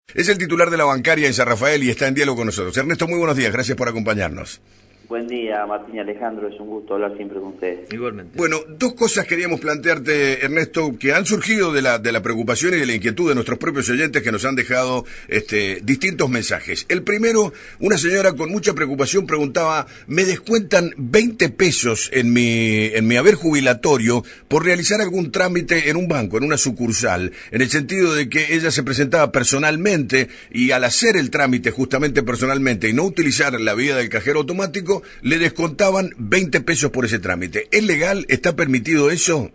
Es el titular de la bancaria en San Rafael y está en diálogo con nosotros. Ernesto, muy buenos días, gracias por acompañarnos. Buen día, Martín y Alejandro, es un gusto hablar siempre con ustedes. Igualmente. Bueno, dos cosas queríamos plantearte, Ernesto, que han surgido de la preocupación y de la inquietud de nuestros propios oyentes que nos han dejado distintos mensajes. El primero, una señora con mucha preocupación preguntaba, me descuentan 20 pesos en mi haber jubilatorio por realizar algún trámite en un banco, en una sucursal, en el sentido de que ella se presentaba personalmente y al hacer el trámite justamente personalmente y no utilizar la vía del cajero automático, le descontaban 20 pesos por ese trámite. ¿Es legal? ¿Está permitido eso?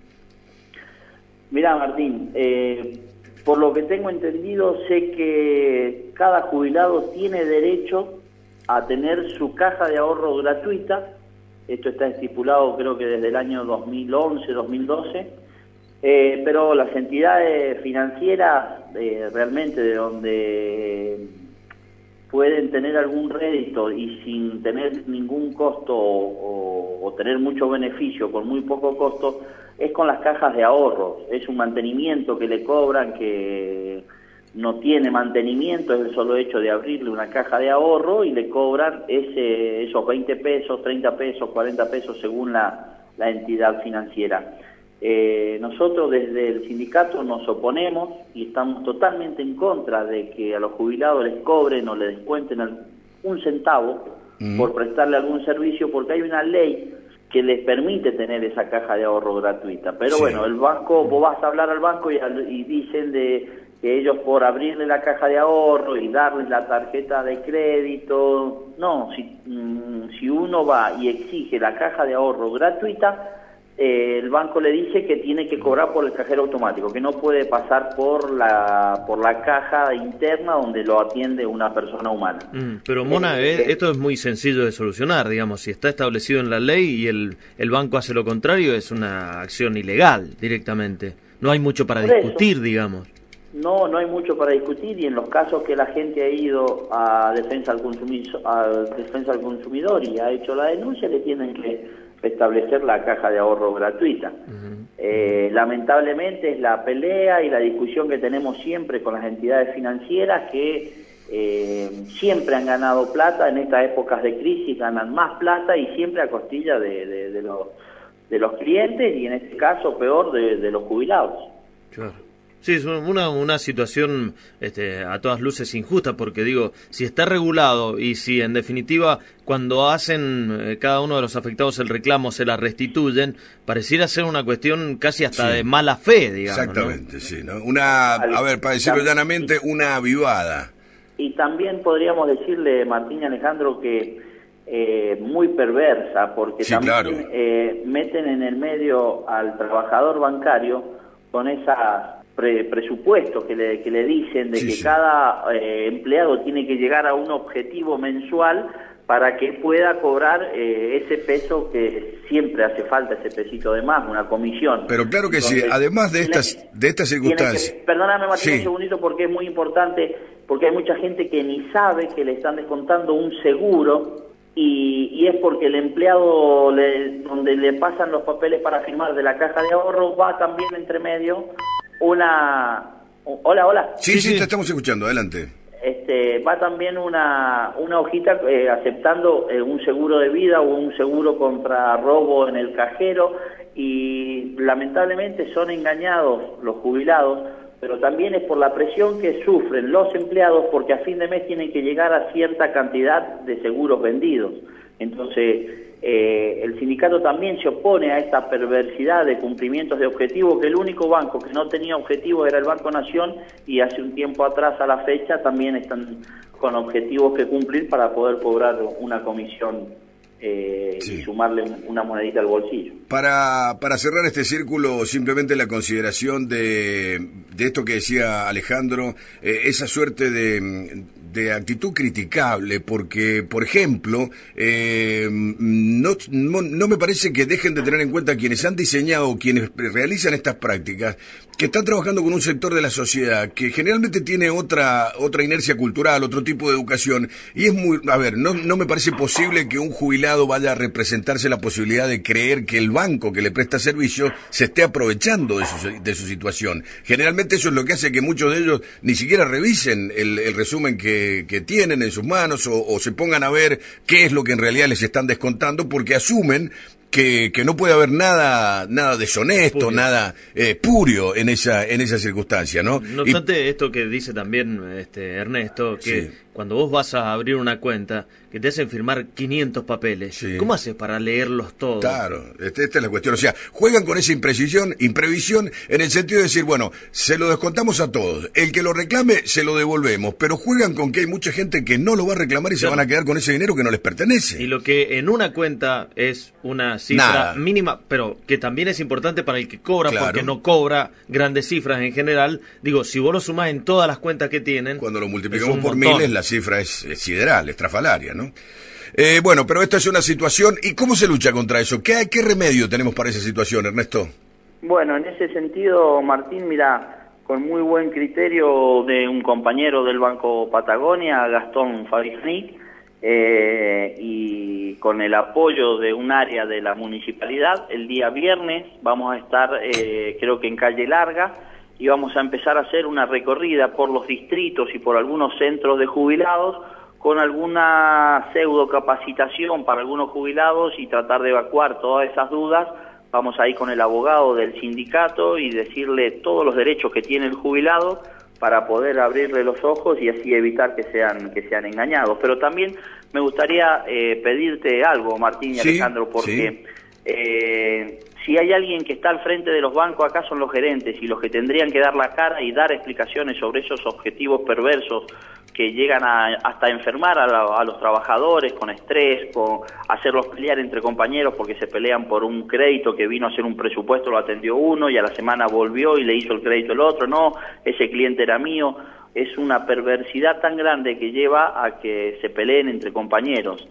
Mirá, Martín, por lo que tengo entendido, sé que cada jubilado tiene derecho a tener su caja de ahorro gratuita. Esto está estipulado creo que desde el año 2011, 2012. Pero las entidades financieras realmente de donde pueden tener algún rédito y sin tener ningún costo o tener mucho beneficio con muy poco costo, es con las cajas de ahorro. Es un mantenimiento que le cobran que no tiene mantenimiento, es el solo hecho de abrirle una caja de ahorro y le cobran esos 20 pesos, 30 pesos, 40 pesos según la entidad financiera. Nosotros desde el sindicato nos oponemos y estamos totalmente en contra de que a los jubilados les cobren o les descuenten un centavo por prestarle algún servicio, porque hay una ley que les permite tener esa caja de ahorro gratuita. Pero sí. Bueno, el banco, vos vas a hablar al banco y dicen que ellos por abrirle la caja de ahorro y darles la tarjeta de crédito, no, si uno va y exige la caja de ahorro gratuita, el banco le dice que tiene que cobrar por el cajero automático, que no puede pasar por la caja interna donde lo atiende una persona humana. Pero Mona, esto es muy sencillo de solucionar, digamos, si está establecido en la ley y el banco hace lo contrario, es una acción ilegal directamente. No hay mucho para discutir, digamos. No hay mucho para discutir, y en los casos que la gente ha ido a defensa al consumidor y ha hecho la denuncia, le tienen que establecer la caja de ahorro gratuita. Lamentablemente es la pelea y la discusión que tenemos siempre con las entidades financieras que siempre han ganado plata, en estas épocas de crisis ganan más plata y siempre a costilla de los clientes y en este caso peor de los jubilados. Claro. Sí, es una situación a todas luces injusta, porque digo, si está regulado y si en definitiva cuando hacen cada uno de los afectados el reclamo se la restituyen, pareciera ser una cuestión casi hasta de mala fe, digamos. Exactamente, ¿no? Sí, ¿no? A ver, para decirlo llanamente, una avivada. Y también podríamos decirle, Martín y Alejandro, que muy perversa, porque también claro. Meten en el medio al trabajador bancario con esas presupuestos que le dicen de que cada empleado tiene que llegar a un objetivo mensual para que pueda cobrar ese peso que siempre hace falta, ese pesito de más, una comisión. Pero claro que entonces, sí, además de estas circunstancias. Perdóname, Martín, un segundito, porque es muy importante, porque hay mucha gente que ni sabe que le están descontando un seguro y es porque el empleado donde le pasan los papeles para firmar de la caja de ahorro va también entre medio Hola. Sí, te estamos escuchando, adelante. Va también una hojita aceptando un seguro de vida o un seguro contra robo en el cajero, y lamentablemente son engañados los jubilados, pero también es por la presión que sufren los empleados, porque a fin de mes tienen que llegar a cierta cantidad de seguros vendidos. Entonces el sindicato también se opone a esta perversidad de cumplimientos de objetivos, que el único banco que no tenía objetivos era el Banco Nación, y hace un tiempo atrás a la fecha también están con objetivos que cumplir para poder cobrar una comisión y sumarle una monedita al bolsillo. Para cerrar este círculo, simplemente la consideración de esto que decía Alejandro, esa suerte de actitud criticable, porque, por ejemplo, no me parece que dejen de tener en cuenta quienes han diseñado o quienes realizan estas prácticas, que están trabajando con un sector de la sociedad que generalmente tiene otra inercia cultural, otro tipo de educación, y es muy, a ver, no me parece posible que un jubilado vaya a representarse la posibilidad de creer que el banco que le presta servicio se esté aprovechando de su situación. Generalmente eso es lo que hace que muchos de ellos ni siquiera revisen el resumen que tienen en sus manos o se pongan a ver qué es lo que en realidad les están descontando, porque asumen que no puede haber nada deshonesto, purio. Nada purio en esa circunstancia, ¿no? No obstante, esto que dice también Ernesto, que sí, cuando vos vas a abrir una cuenta, que te hacen firmar 500 papeles, sí, ¿cómo haces para leerlos todos? Claro, esta es la cuestión. O sea, juegan con esa imprevisión en el sentido de decir, bueno, se lo descontamos a todos. El que lo reclame, se lo devolvemos. Pero juegan con que hay mucha gente que no lo va a reclamar y claro, se van a quedar con ese dinero que no les pertenece. Y lo que en una cuenta es una cifra mínima, pero que también es importante para el que cobra, claro, porque no cobra grandes cifras en general. Digo, si vos lo sumás en todas las cuentas que tienen... Cuando lo multiplicamos por miles, la cifra es sideral, estrafalaria, ¿no? Bueno, pero esta es una situación. ¿Y cómo se lucha contra eso? ¿Qué remedio tenemos para esa situación, Ernesto? Bueno, en ese sentido, Martín, mira, con muy buen criterio de un compañero del Banco Patagonia, Gastón Fabiani, y con el apoyo de un área de la municipalidad, el día viernes vamos a estar, creo que en Calle Larga, y vamos a empezar a hacer una recorrida por los distritos y por algunos centros de jubilados con alguna pseudo capacitación para algunos jubilados y tratar de evacuar todas esas dudas. Vamos a ir con el abogado del sindicato y decirle todos los derechos que tiene el jubilado para poder abrirle los ojos y así evitar que sean engañados. Pero también me gustaría pedirte algo, Martín y sí, Alejandro, porque... Sí. Si hay alguien que está al frente de los bancos, acá son los gerentes y los que tendrían que dar la cara y dar explicaciones sobre esos objetivos perversos que llegan hasta enfermar a los trabajadores con estrés, con hacerlos pelear entre compañeros porque se pelean por un crédito que vino a hacer un presupuesto, lo atendió uno y a la semana volvió y le hizo el crédito el otro. No, ese cliente era mío. Es una perversidad tan grande que lleva a que se peleen entre compañeros.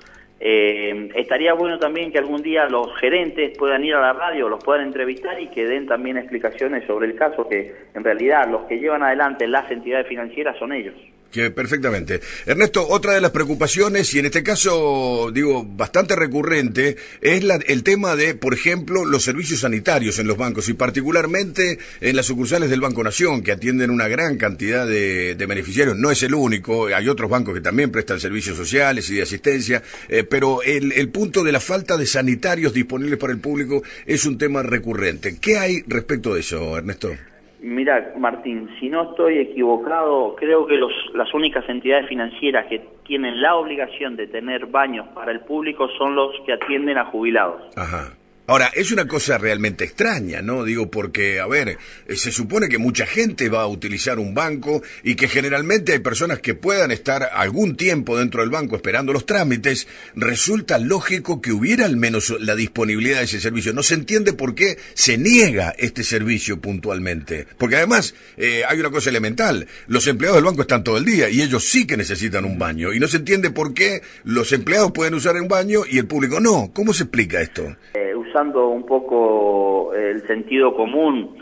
Estaría bueno también que algún día los gerentes puedan ir a la radio, los puedan entrevistar y que den también explicaciones sobre el caso, que en realidad los que llevan adelante las entidades financieras son ellos. Que perfectamente. Ernesto, otra de las preocupaciones, y en este caso, digo, bastante recurrente, es el tema de, por ejemplo, los servicios sanitarios en los bancos, y particularmente en las sucursales del Banco Nación, que atienden una gran cantidad de beneficiarios. No es el único, hay otros bancos que también prestan servicios sociales y de asistencia, pero el punto de la falta de sanitarios disponibles para el público es un tema recurrente. ¿Qué hay respecto de eso, Ernesto? Mira, Martín, si no estoy equivocado, creo que las únicas entidades financieras que tienen la obligación de tener baños para el público son los que atienden a jubilados. Ajá. Ahora, es una cosa realmente extraña, ¿no? Digo, porque, a ver, se supone que mucha gente va a utilizar un banco y que generalmente hay personas que puedan estar algún tiempo dentro del banco esperando los trámites. Resulta lógico que hubiera al menos la disponibilidad de ese servicio. No se entiende por qué se niega este servicio puntualmente. Porque además, hay una cosa elemental. Los empleados del banco están todo el día y ellos sí que necesitan un baño. Y no se entiende por qué los empleados pueden usar un baño y el público no. ¿Cómo se explica esto? Usando un poco el sentido común,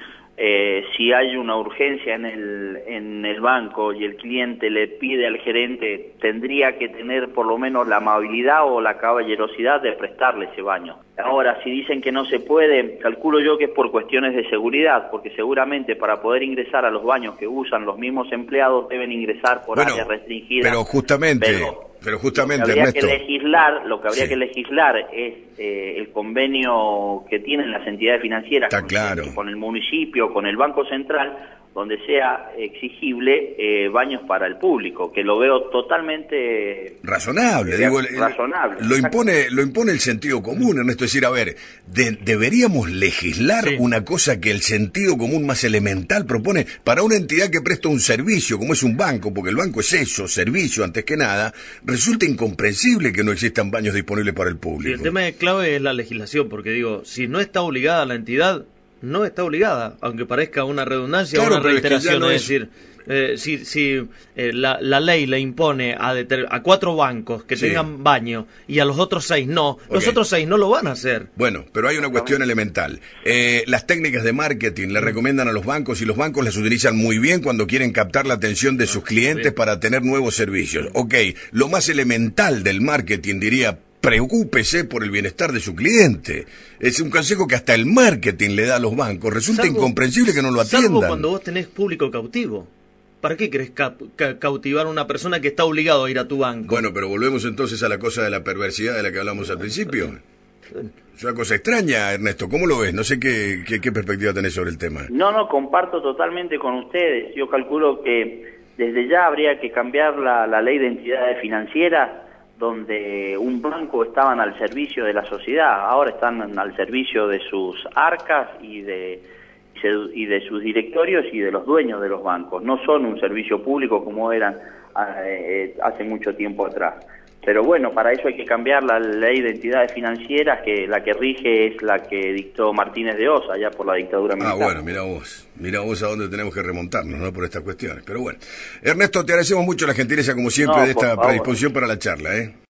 si hay una urgencia en el banco y el cliente le pide al gerente, tendría que tener por lo menos la amabilidad o la caballerosidad de prestarle ese baño. Ahora, si dicen que no se puede, calculo yo que es por cuestiones de seguridad, porque seguramente para poder ingresar a los baños que usan los mismos empleados deben ingresar por áreas restringidas. Pero justamente, Ernesto, lo que habría sí, que legislar es el convenio que tienen las entidades financieras con el municipio, con el Banco Central, donde sea exigible baños para el público, que lo veo totalmente razonable. Razonable. Lo impone el sentido común, Ernesto. Es decir, a ver, deberíamos legislar una cosa que el sentido común más elemental propone para una entidad que presta un servicio, como es un banco, porque el banco es eso, servicio antes que nada. Resulta incomprensible que no existan baños disponibles para el público. Y el tema clave es la legislación, porque digo, si no está obligada la entidad, no está obligada, aunque parezca una redundancia o una reiteración, es decir, La ley le impone a 4 bancos que tengan baño y a los otros 6 no, los otros 6 no lo van a hacer. Bueno, pero hay una cuestión elemental. Las técnicas de marketing le recomiendan a los bancos y los bancos las utilizan muy bien cuando quieren captar la atención de sus clientes para tener nuevos servicios. Ok, lo más elemental del marketing diría: preocúpese por el bienestar de su cliente. Es un consejo que hasta el marketing le da a los bancos. Resulta incomprensible que no lo atiendan. Salvo cuando vos tenés público cautivo. ¿Para qué querés cautivar a una persona que está obligado a ir a tu banco? Bueno, pero volvemos entonces a la cosa de la perversidad de la que hablamos al principio. Es una cosa extraña, Ernesto. ¿Cómo lo ves? No sé qué perspectiva tenés sobre el tema. No, comparto totalmente con ustedes. Yo calculo que desde ya habría que cambiar la ley de entidades financieras, donde un banco estaban al servicio de la sociedad, ahora están al servicio de sus arcas y de sus directorios y de los dueños de los bancos. No son un servicio público como eran hace mucho tiempo atrás. Pero bueno, para eso hay que cambiar la ley de entidades financieras, que la que rige es la que dictó Martínez de Oz, allá por la dictadura militar. Bueno, mira vos a dónde tenemos que remontarnos, ¿no? Por estas cuestiones. Pero bueno, Ernesto, te agradecemos mucho la gentileza, como siempre, de esta predisposición para la charla, ¿eh?